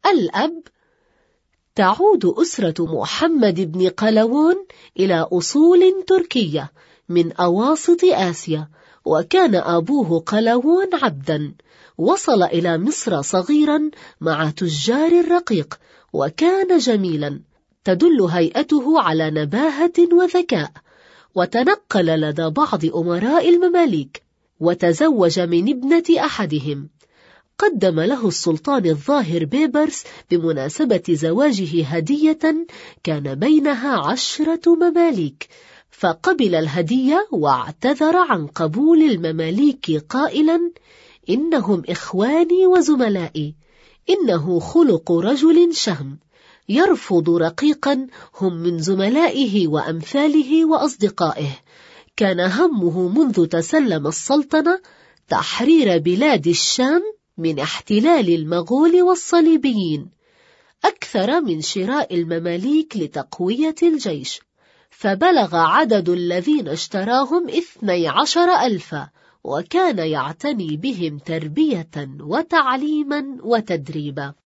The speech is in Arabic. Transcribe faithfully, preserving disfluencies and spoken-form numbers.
الأب: تعود أسرة محمد بن قلاوون إلى أصول تركية من أواسط آسيا، وكان أبوه قلاوون عبدا، وصل إلى مصر صغيرا مع تجار الرقيق، وكان جميلا، تدل هيئته على نباهة وذكاء، وتنقل لدى بعض أمراء المماليك، وتزوج من ابنة أحدهم. قدم له السلطان الظاهر بيبرس بمناسبة زواجه هدية كان بينها عشرة مماليك، فقبل الهدية واعتذر عن قبول المماليك قائلا: إنهم إخواني وزملائي، إنه خلق رجل شهم، يرفض رقيقا هم من زملائه وأمثاله وأصدقائه. كان همه منذ تسلم السلطنة تحرير بلاد الشام من احتلال المغول والصليبيين، أكثر من شراء المماليك لتقوية الجيش، فبلغ عدد الذين اشتراهم اثني عشر ألفا، وكان يعتني بهم تربية وتعليما وتدريبا.